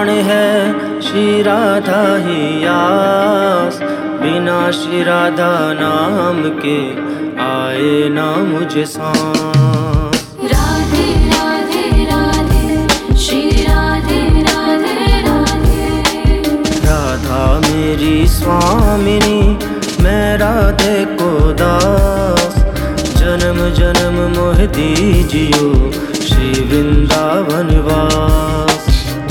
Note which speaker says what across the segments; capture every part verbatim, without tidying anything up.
Speaker 1: प्राण है श्री राधा ही आस, बिना श्री राधा नाम के आए ना मुझे सांस।
Speaker 2: राधे राधे राधे श्री राधे राधे राधे।
Speaker 1: राधा मेरी स्वामिनी मैं राधे को दास, जन्म जन्म मोह दीजियो श्री वृंदावन वास।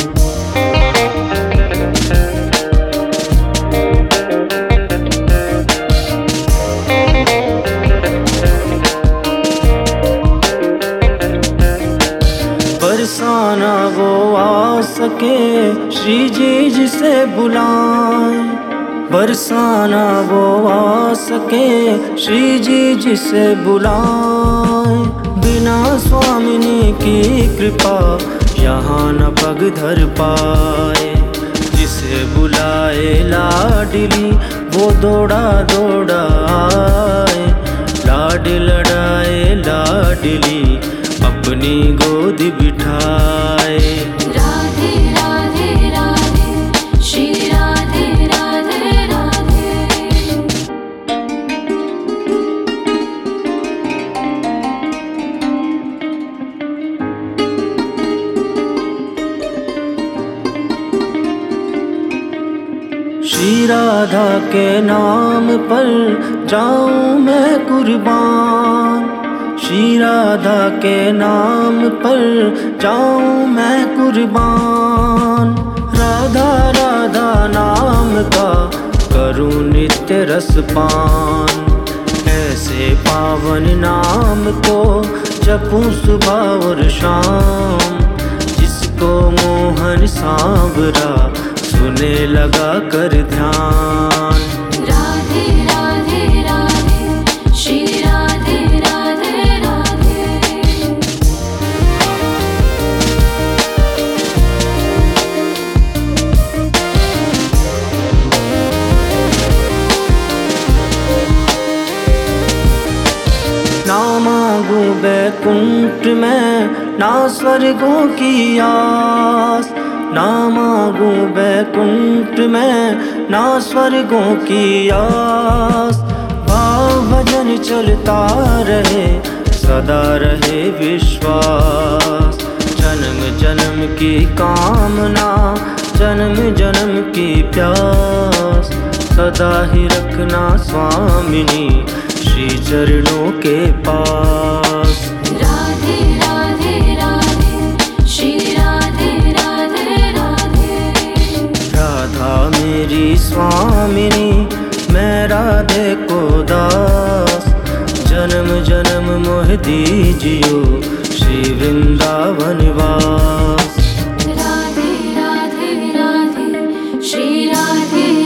Speaker 1: बरसाना वो आ सके श्री जी जिसे बुलाए, बरसाना वो आ सके श्री जी जिसे बुलाए, बिना स्वामिनी की कृपा यहाँ न पग धर पाए। जिसे बुलाए लाडली वो दौड़ा दौड़ा आए, लाड लड़ाए लाडली अपनी गोद बिठाए।
Speaker 2: राधे राधे राधे श्री राधे राधे राधे।
Speaker 1: श्री राधा के नाम पर जाऊं मैं कुर्बान, श्री राधा के नाम पर जाऊं मैं कुर्बान। राधा राधा नाम का करूं नित्य रसपान, ऐसे पावन नाम को जपूं सुबह और शाम। जिसको मोहन सांवरा सुने लगा कर ध्यान।
Speaker 2: राधे राधे राधे श्री राधे राधे राधे।
Speaker 1: ना मांगू बैकुंठ में ना स्वर्गों की आस, ना मांगू बैकुंठ में ना स्वर्गों की आस। भाव भजन चलता रहे सदा रहे विश्वास, जन्म जन्म की कामना जन्म जन्म की प्यास। सदा ही रखना स्वामिनी श्री चरणों के पास।
Speaker 2: राधे राधे राधे श्री राधे राधे राधे।
Speaker 1: राधा मेरी स्वामिनी मैं राधे को दास, जन्म जन्म मोह दीजियो श्री वृंदावन वास।
Speaker 2: राधे राधे राधे श्री राधे